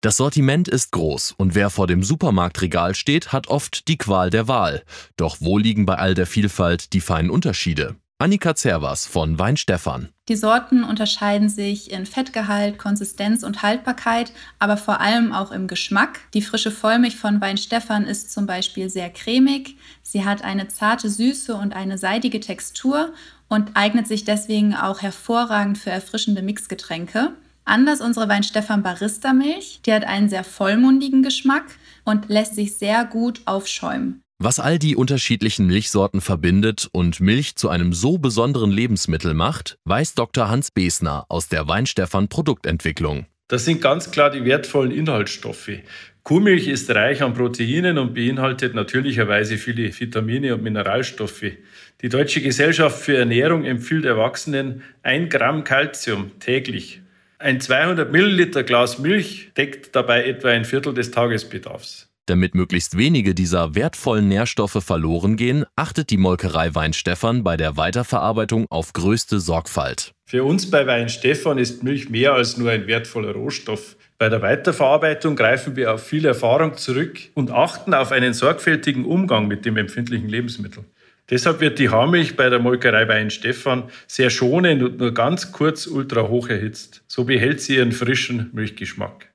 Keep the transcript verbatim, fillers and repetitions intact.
Das Sortiment ist groß und wer vor dem Supermarktregal steht, hat oft die Qual der Wahl. Doch wo liegen bei all der Vielfalt die feinen Unterschiede? Annika Zervas von Weinstefan. Die Sorten unterscheiden sich in Fettgehalt, Konsistenz und Haltbarkeit, aber vor allem auch im Geschmack. Die frische Vollmilch von Weinstefan ist zum Beispiel sehr cremig. Sie hat eine zarte Süße und eine seidige Textur und eignet sich deswegen auch hervorragend für erfrischende Mixgetränke. Anders unsere Weinstefan Barista Milch, die hat einen sehr vollmundigen Geschmack und lässt sich sehr gut aufschäumen. Was all die unterschiedlichen Milchsorten verbindet und Milch zu einem so besonderen Lebensmittel macht, weiß Doktor Hans Besner aus der Weinstefan Produktentwicklung. Das sind ganz klar die wertvollen Inhaltsstoffe. Kuhmilch ist reich an Proteinen und beinhaltet natürlicherweise viele Vitamine und Mineralstoffe. Die Deutsche Gesellschaft für Ernährung empfiehlt Erwachsenen ein Gramm Kalzium täglich. Ein zweihundert Milliliter Glas Milch deckt dabei etwa ein Viertel des Tagesbedarfs. Damit möglichst wenige dieser wertvollen Nährstoffe verloren gehen, achtet die Molkerei Weinstefan bei der Weiterverarbeitung auf größte Sorgfalt. Für uns bei Weinstefan ist Milch mehr als nur ein wertvoller Rohstoff. Bei der Weiterverarbeitung greifen wir auf viel Erfahrung zurück und achten auf einen sorgfältigen Umgang mit dem empfindlichen Lebensmittel. Deshalb wird die Haarmilch bei der Molkerei Weinstefan sehr schonend und nur ganz kurz ultrahoch erhitzt. So behält sie ihren frischen Milchgeschmack.